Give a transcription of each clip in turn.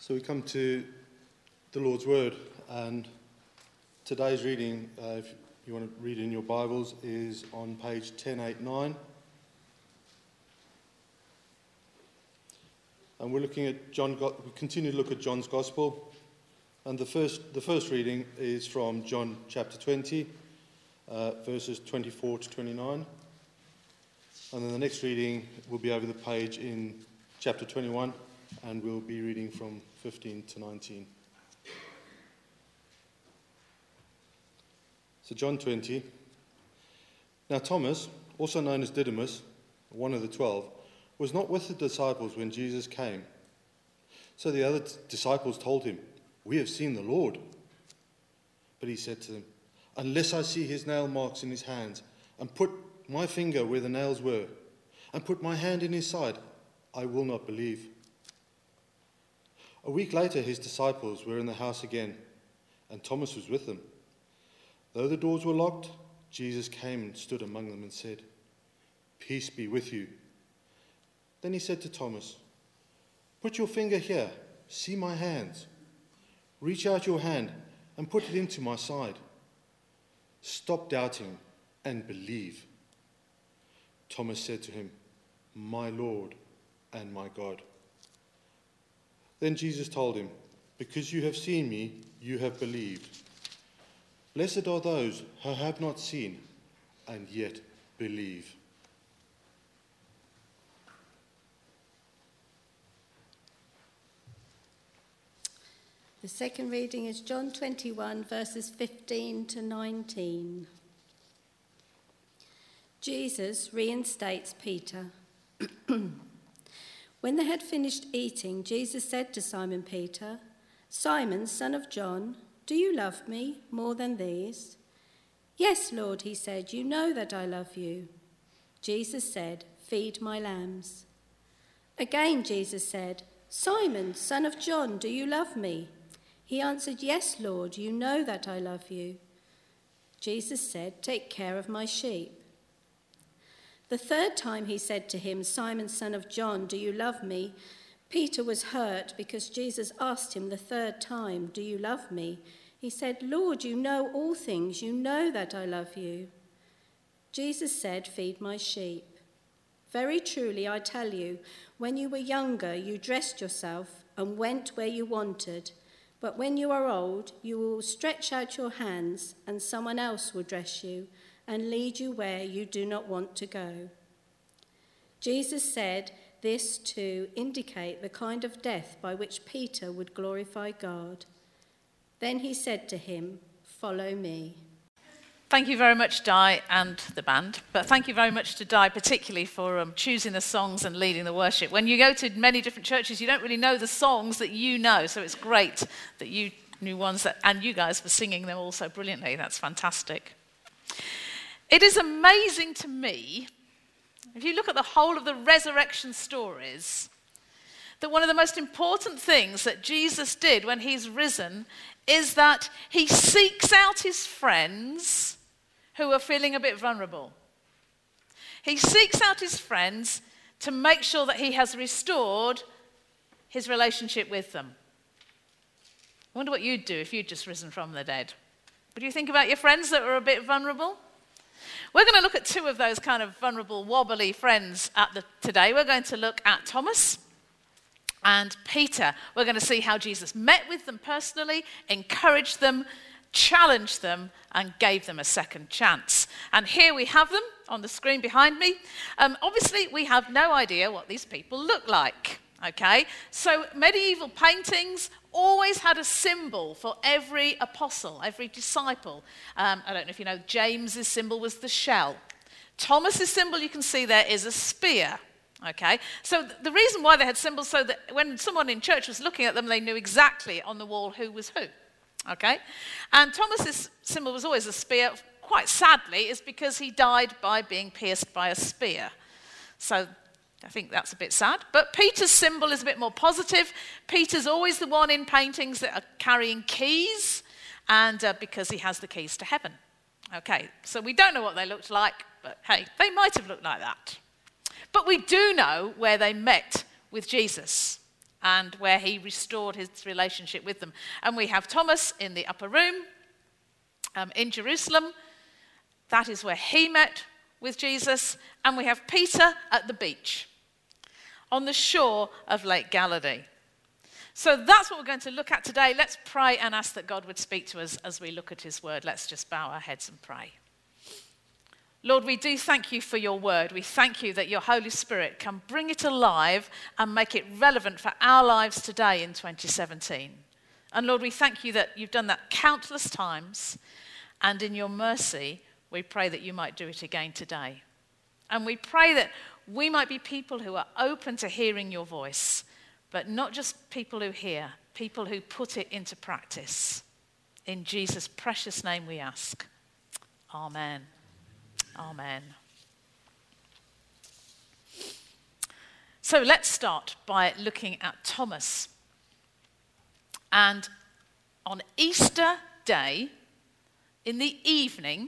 So we come to the Lord's Word, and today's reading, if you want to read in your Bibles, is on page 1089. And we're looking at we continue to look at John's Gospel, and the first reading is from John chapter 20, verses 24 to 29. And then the next reading will be over the page in chapter 21, and we'll be reading from 15 to 19. So John 20. Now Thomas, also known as Didymus, one of the 12, was not with the disciples when Jesus came. So the other disciples told him, "We have seen the Lord." But he said to them, "Unless I see his nail marks in his hands, and put my finger where the nails were, and put my hand in his side, I will not believe." A week later, his disciples were in the house again, and Thomas was with them. Though the doors were locked, Jesus came and stood among them and said, "Peace be with you." Then he said to Thomas, "Put your finger here, see my hands. Reach out your hand and put it into my side. Stop doubting and believe." Thomas said to him, "My Lord and my God." Then Jesus told him, "Because you have seen me, you have believed. Blessed are those who have not seen and yet believe." The second reading is John 21, verses 15 to 19. Jesus reinstates Peter. When they had finished eating, Jesus said to Simon Peter, "Simon, son of John, do you love me more than these?" "Yes, Lord," he said, "you know that I love you." Jesus said, "Feed my lambs." Again Jesus said, "Simon, son of John, do you love me?" He answered, "Yes, Lord, you know that I love you." Jesus said, "Take care of my sheep." The third time he said to him, "Simon, son of John, do you love me?" Peter was hurt because Jesus asked him the third time, "Do you love me?" He said, "Lord, you know all things. You know that I love you." Jesus said, "Feed my sheep. Very truly, I tell you, when you were younger, you dressed yourself and went where you wanted. But when you are old, you will stretch out your hands, and someone else will dress you and lead you where you do not want to go." Jesus said this to indicate the kind of death by which Peter would glorify God. Then he said to him, "Follow me." Thank you very much, Di, and the band. But thank you very much to Di, particularly for choosing the songs and leading the worship. When you go to many different churches, you don't really know the songs that you know. So it's great that you knew ones and you guys were singing them all so brilliantly. That's fantastic. It is amazing to me, if you look at the whole of the resurrection stories, that one of the most important things that Jesus did when he's risen is that he seeks out his friends who are feeling a bit vulnerable. He seeks out his friends to make sure that he has restored his relationship with them. I wonder what you'd do if you'd just risen from the dead. Would you think about your friends that were a bit vulnerable? We're going to look at two of those kind of vulnerable, wobbly friends today. We're going to look at Thomas and Peter. We're going to see how Jesus met with them personally, encouraged them, challenged them, and gave them a second chance. And here we have them on the screen behind me. Obviously, we have no idea what these people look like. Okay, so medieval paintings always had a symbol for every apostle, every disciple. I don't know if you know, James's symbol was the shell. Thomas's symbol, you can see there, is a spear. Okay, so the reason why they had symbols so that when someone in church was looking at them, they knew exactly on the wall who was who. Okay, and Thomas's symbol was always a spear. Quite sadly, is because he died by being pierced by a spear. So I think that's a bit sad. But Peter's symbol is a bit more positive. Peter's always the one in paintings that are carrying keys, and because he has the keys to heaven. Okay, so we don't know what they looked like, but hey, they might have looked like that. But we do know where they met with Jesus. and where he restored his relationship with them. And we have Thomas in the upper room in Jerusalem. That is where he met with Jesus. And we have Peter at the beach on the shore of Lake Galilee. So that's what we're going to look at today. Let's pray and ask that God would speak to us as we look at his word. Let's just bow our heads and pray. Lord, we do thank you for your word. We thank you that your Holy Spirit can bring it alive and make it relevant for our lives today in 2017. And Lord, we thank you that you've done that countless times. And in your mercy, we pray that you might do it again today. And we pray that we might be people who are open to hearing your voice, but not just people who hear, people who put it into practice. In Jesus' precious name we ask. Amen. Amen. So let's start by looking at Thomas. And on Easter Day, in the evening,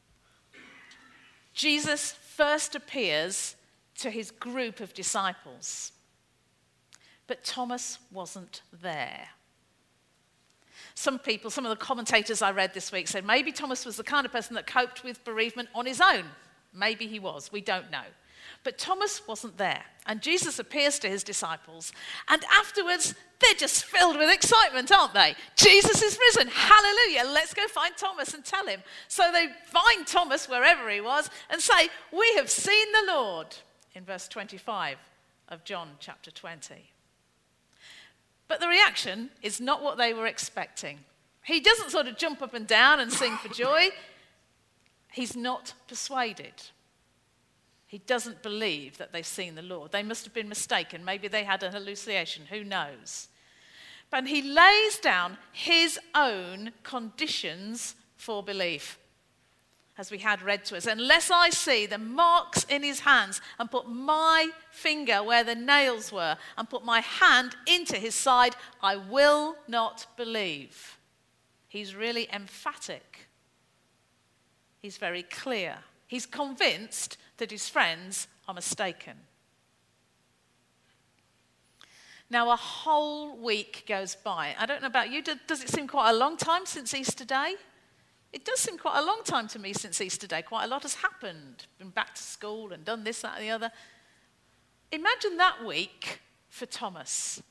Jesus first appears to his group of disciples. But Thomas wasn't there. Some of the commentators I read this week said maybe Thomas was the kind of person that coped with bereavement on his own. Maybe he was, we don't know. But Thomas wasn't there. And Jesus appears to his disciples. And afterwards, they're just filled with excitement, aren't they? Jesus is risen. Hallelujah. Let's go find Thomas and tell him. So they find Thomas wherever he was and say, we have seen the Lord, in verse 25 of John chapter 20. But the reaction is not what they were expecting. He doesn't sort of jump up and down and sing for joy. He's not persuaded. He doesn't believe that they've seen the Lord. They must have been mistaken. Maybe they had a hallucination. Who knows? But he lays down his own conditions for belief, as we had read to us. Unless I see the marks in his hands and put my finger where the nails were and put my hand into his side, I will not believe. He's really emphatic. He's very clear. He's convinced that his friends are mistaken. Now, a whole week goes by. I don't know about you, does it seem quite a long time since Easter Day? It does seem quite a long time to me since Easter Day. Quite a lot has happened. Been back to school and done this, that, and the other. Imagine that week for Thomas.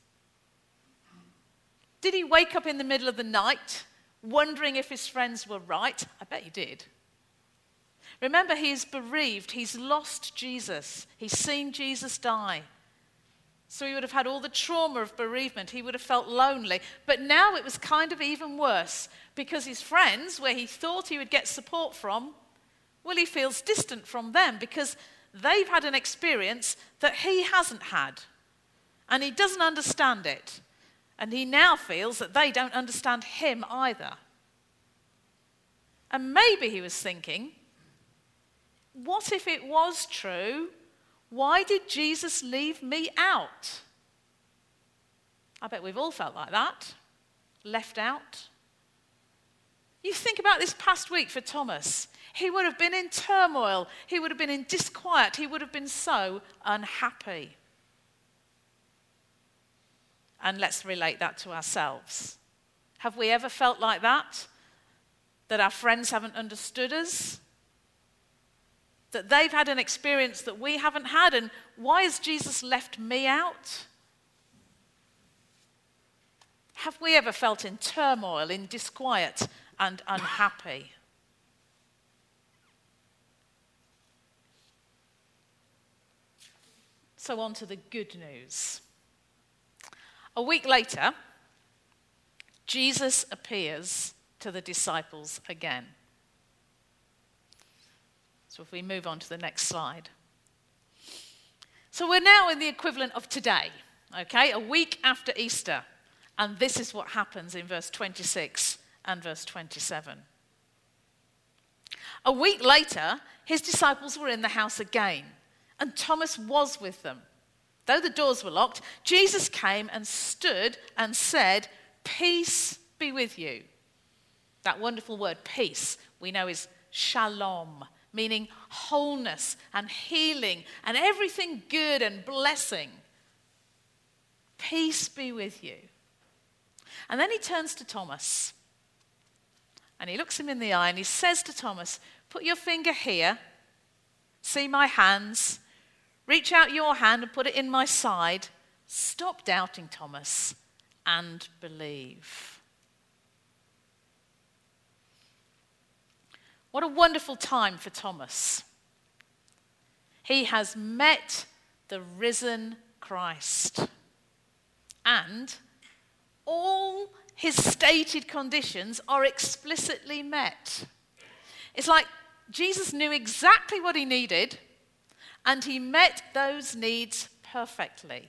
Did he wake up in the middle of the night wondering if his friends were right? I bet he did. Remember, he's bereaved. He's lost Jesus. He's seen Jesus die. So he would have had all the trauma of bereavement. He would have felt lonely. But now it was kind of even worse because his friends, where he thought he would get support from, well, he feels distant from them because they've had an experience that he hasn't had. And he doesn't understand it. And he now feels that they don't understand him either. And maybe he was thinking, what if it was true? Why did Jesus leave me out? I bet we've all felt like that. Left out. You think about this past week for Thomas. He would have been in turmoil. He would have been in disquiet. He would have been so unhappy. And let's relate that to ourselves. Have we ever felt like that? That our friends haven't understood us? That they've had an experience that we haven't had, and why has Jesus left me out? Have we ever felt in turmoil, in disquiet, and unhappy? So on to the good news. A week later, Jesus appears to the disciples again. So if we move on to the next slide. So we're now in the equivalent of today, okay? A week after Easter. And this is what happens in verse 26 and verse 27. A week later, his disciples were in the house again, and Thomas was with them. Though the doors were locked, Jesus came and stood and said, "Peace be with you." That wonderful word, peace, we know is shalom, meaning wholeness and healing and everything good and blessing. Peace be with you. And then he turns to Thomas. And he looks him in the eye and he says to Thomas, put your finger here. See my hands. Reach out your hand and put it in my side. Stop doubting, Thomas, and believe. What a wonderful time for Thomas. He has met the risen Christ. And all his stated conditions are explicitly met. It's like Jesus knew exactly what he needed, and he met those needs perfectly.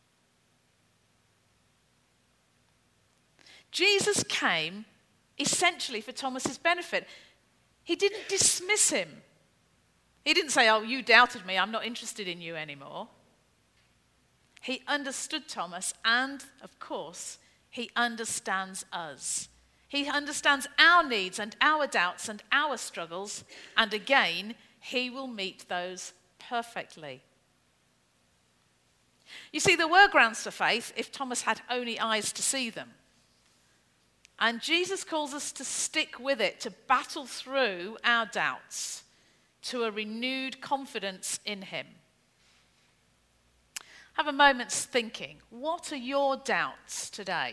Jesus came essentially for Thomas's benefit. He didn't dismiss him. He didn't say, oh, you doubted me, I'm not interested in you anymore. He understood Thomas, and of course, he understands us. He understands our needs and our doubts and our struggles, and again, he will meet those perfectly. You see, there were grounds for faith if Thomas had only eyes to see them. And Jesus calls us to stick with it, to battle through our doubts, to a renewed confidence in him. Have a moment's thinking. What are your doubts today?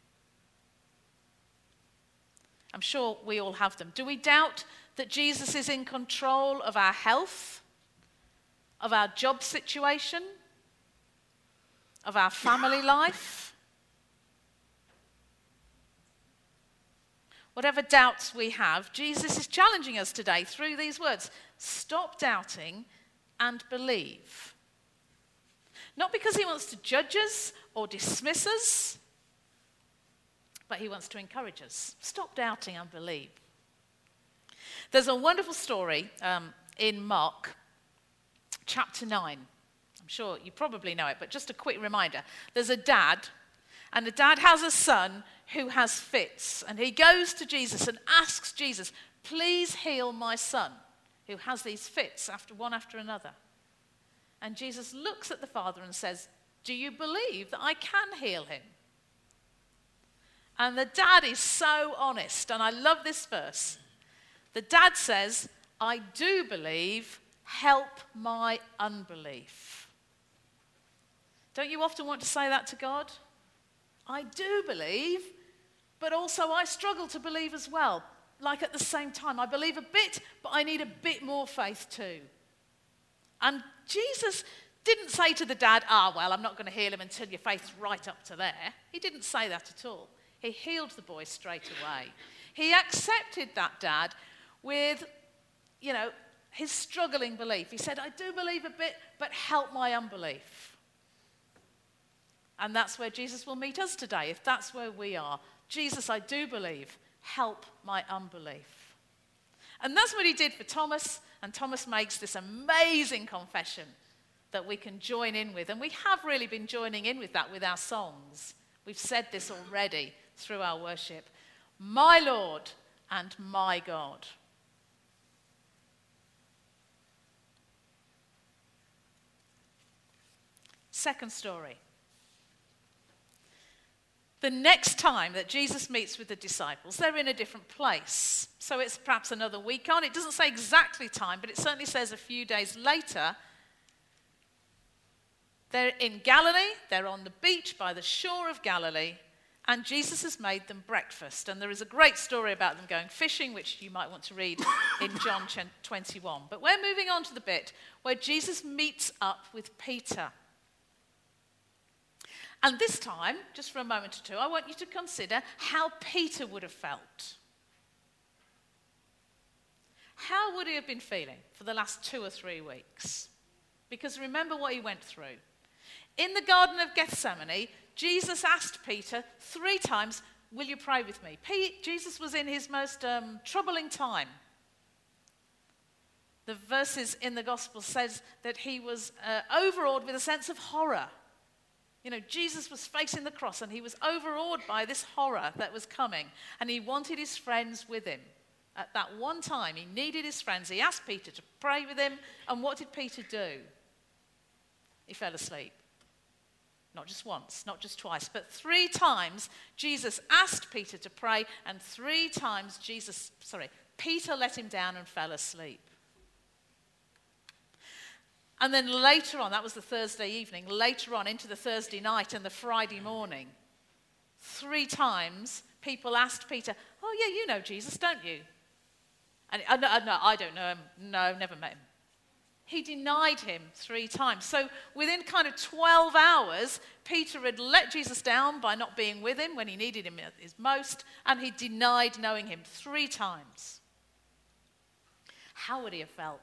I'm sure we all have them. Do we doubt that Jesus is in control of our health, of our job situation, of our family life? Whatever doubts we have, Jesus is challenging us today through these words. Stop doubting and believe. Not because he wants to judge us or dismiss us, but he wants to encourage us. Stop doubting and believe. There's a wonderful story in Mark chapter 9. I'm sure you probably know it, but just a quick reminder. There's a dad, and the dad has a son who has fits. And he goes to Jesus and asks Jesus, please heal my son who has these fits one after another. And Jesus looks at the father and says, do you believe that I can heal him? And the dad is so honest, and I love this verse. The dad says, I do believe, help my unbelief. Don't you often want to say that to God? I do believe, but also I struggle to believe as well. Like at the same time, I believe a bit, but I need a bit more faith too. And Jesus didn't say to the dad, well, I'm not going to heal him until your faith's right up to there. He didn't say that at all. He healed the boy straight away. He accepted that dad with, his struggling belief. He said, I do believe a bit, but help my unbelief. And that's where Jesus will meet us today, if that's where we are. Jesus, I do believe, help my unbelief. And that's what he did for Thomas, and Thomas makes this amazing confession that we can join in with. And we have really been joining in with that with our songs. We've said this already through our worship. My Lord and my God. Second story. The next time that Jesus meets with the disciples, they're in a different place. So it's perhaps another week on. It doesn't say exactly time, but it certainly says a few days later. They're in Galilee. They're on the beach by the shore of Galilee. And Jesus has made them breakfast. And there is a great story about them going fishing, which you might want to read in John 21. But we're moving on to the bit where Jesus meets up with Peter. And this time, just for a moment or two, I want you to consider how Peter would have felt. How would he have been feeling for the last 2 or 3 weeks? Because remember what he went through. In the Garden of Gethsemane, Jesus asked Peter 3 times, will you pray with me? Jesus was in his most troubling time. The verses in the Gospel says that he was overawed with a sense of horror. Jesus was facing the cross and he was overawed by this horror that was coming. And he wanted his friends with him. At that one time, he needed his friends. He asked Peter to pray with him. And what did Peter do? He fell asleep. Not just once, not just twice, but 3 times Jesus asked Peter to pray, and 3 times Peter let him down and fell asleep. And then later on, that was the Thursday evening, later on into the Thursday night and the Friday morning, 3 times people asked Peter, "Oh yeah, you know Jesus, don't you?" And no, I don't know him. No, never met him. He denied him 3 times. So within kind of 12 hours, Peter had let Jesus down by not being with him when he needed him at his most, and he denied knowing him 3 times. How would he have felt?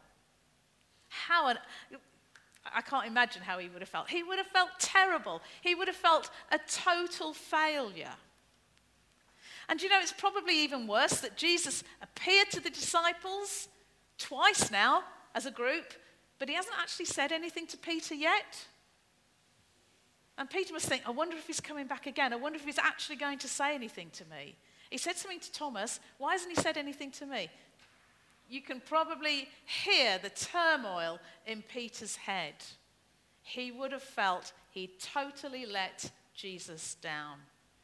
I can't imagine how he would have felt. He would have felt terrible. He would have felt a total failure. And you know, it's probably even worse that Jesus appeared to the disciples twice now as a group, but he hasn't actually said anything to Peter yet. And Peter must think, I wonder if he's coming back again. I wonder if he's actually going to say anything to me. He said something to Thomas. Why hasn't he said anything to me? You can probably hear the turmoil in Peter's head. He would have felt he totally let Jesus down.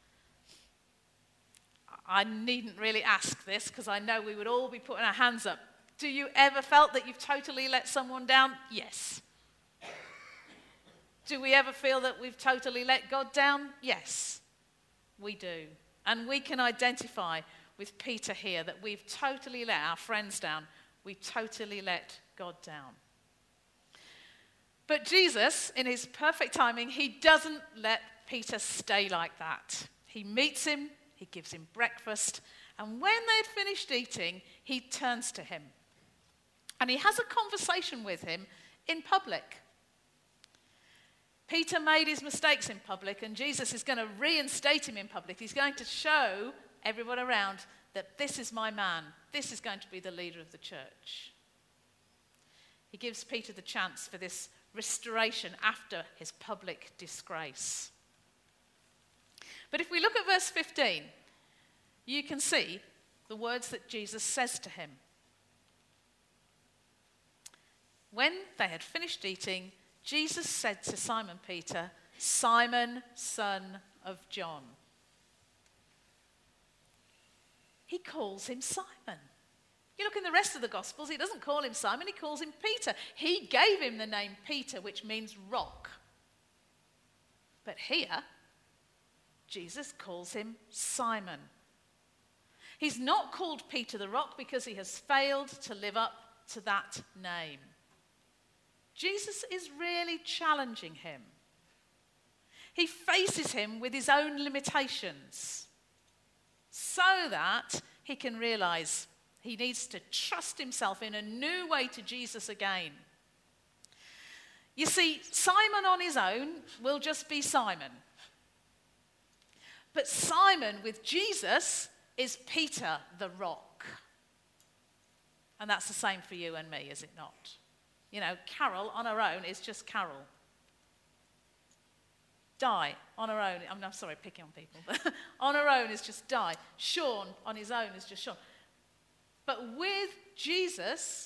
I needn't really ask this because I know we would all be putting our hands up. Do you ever felt that you've totally let someone down? Yes. Do we ever feel that we've totally let God down? Yes, we do. And we can identify with Peter here that we've totally let our friends down. We've totally let God down. But Jesus, in his perfect timing, he doesn't let Peter stay like that. He meets him, he gives him breakfast, and when they'd finished eating, he turns to him. And he has a conversation with him in public. Peter made his mistakes in public, and Jesus is going to reinstate him in public. He's going to show everyone around that this is my man. This is going to be the leader of the church. He gives Peter the chance for this restoration after his public disgrace. But if we look at verse 15, you can see the words that Jesus says to him. When they had finished eating, Jesus said to Simon Peter, "Simon, son of John." He calls him Simon. You look in the rest of the Gospels, he doesn't call him Simon, he calls him Peter. He gave him the name Peter, which means rock. But here, Jesus calls him Simon. He's not called Peter the rock because he has failed to live up to that name. Jesus is really challenging him. He faces him with his own limitations so that he can realize he needs to trust himself in a new way to Jesus again. You see, Simon on his own will just be Simon. But Simon with Jesus is Peter the rock. And that's the same for you and me, is it not? You know, Carol on her own is just Carol. Di on her own, I'm sorry, picking on people, but on her own is just Di. Sean on his own is just Sean. But with Jesus,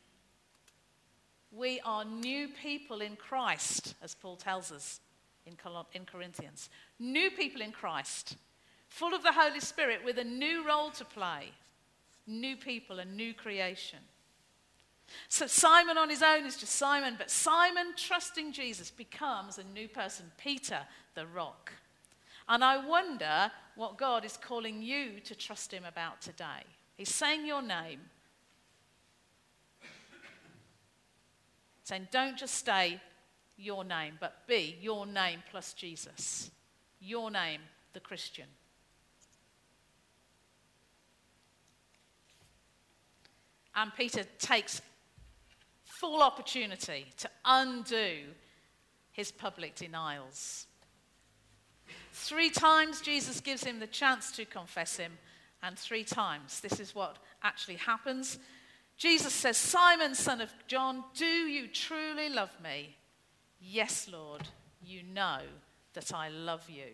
we are new people in Christ, as Paul tells us in Corinthians. New people in Christ, full of the Holy Spirit with a new role to play. New people, a new creation. So Simon on his own is just Simon, but Simon trusting Jesus becomes a new person, Peter the rock. And I wonder what God is calling you to trust him about today. He's saying your name. Saying don't just stay your name, but be your name plus Jesus. Your name, the Christian. And Peter takes full opportunity to undo his public denials. 3 times Jesus gives him the chance to confess him, and 3 times this is what actually happens. Jesus says, "Simon, son of John, do you truly love me?" "Yes, Lord, you know that I love you."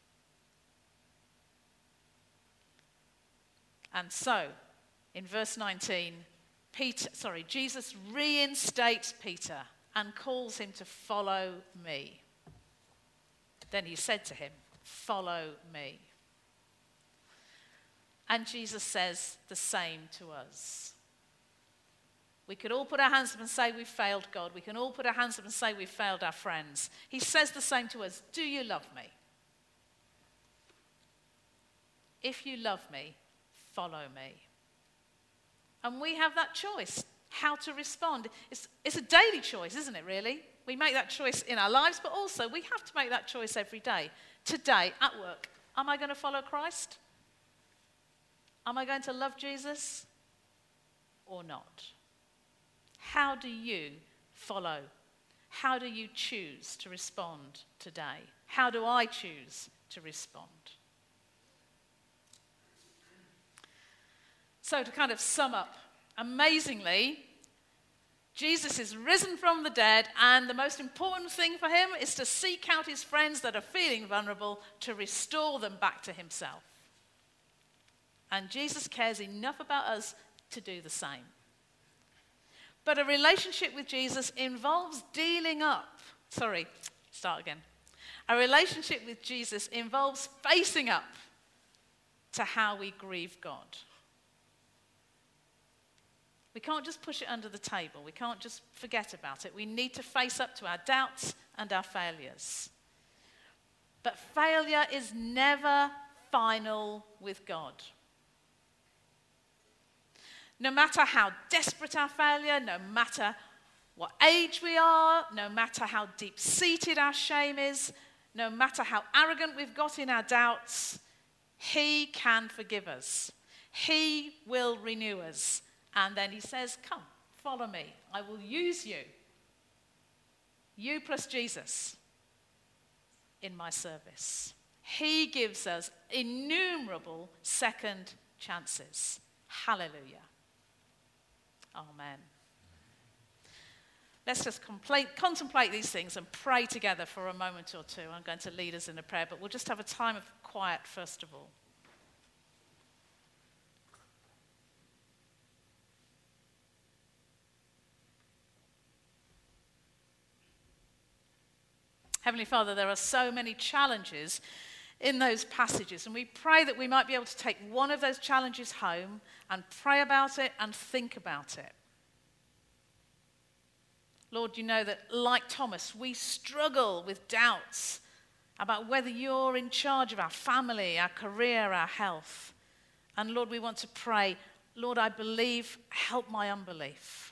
And so, in verse 19, Jesus reinstates Peter and calls him to follow me. Then he said to him, "Follow me." And Jesus says the same to us. We could all put our hands up and say we've failed God. We can all put our hands up and say we've failed our friends. He says the same to us. Do you love me? If you love me, follow me. And we have that choice, how to respond. It's a daily choice, isn't it, really? We make that choice in our lives, but also we have to make that choice every day. Today, at work, am I going to follow Christ? Am I going to love Jesus or not? How do you follow? How do you choose to respond today? How do I choose to respond? So to kind of sum up, amazingly, Jesus is risen from the dead, and the most important thing for him is to seek out his friends that are feeling vulnerable to restore them back to himself. And Jesus cares enough about us to do the same. But a relationship with Jesus involves A relationship with Jesus involves facing up to how we grieve God. We can't just push it under the table. We can't just forget about it. We need to face up to our doubts and our failures. But failure is never final with God. No matter how desperate our failure, no matter what age we are, no matter how deep-seated our shame is, no matter how arrogant we've got in our doubts, he can forgive us. He will renew us. And then he says, "Come, follow me. I will use you. You plus Jesus in my service." He gives us innumerable second chances. Hallelujah. Amen. Let's just contemplate these things and pray together for a moment or two. I'm going to lead us in a prayer, but we'll just have a time of quiet first of all. Heavenly Father, there are so many challenges in those passages, and we pray that we might be able to take one of those challenges home and pray about it and think about it. Lord, you know that, like Thomas, we struggle with doubts about whether you're in charge of our family, our career, our health. And Lord, we want to pray, Lord, I believe, help my unbelief.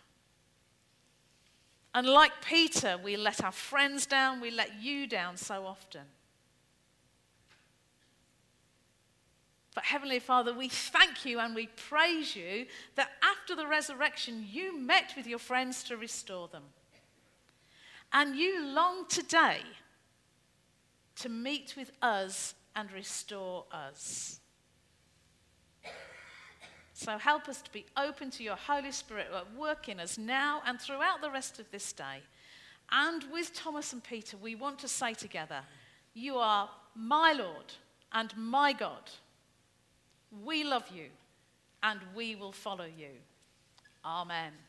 And like Peter, we let our friends down, we let you down so often. But Heavenly Father, we thank you and we praise you that after the resurrection, you met with your friends to restore them. And you long today to meet with us and restore us. So help us to be open to your Holy Spirit at work in us now and throughout the rest of this day. And with Thomas and Peter, we want to say together, you are my Lord and my God. We love you and we will follow you. Amen.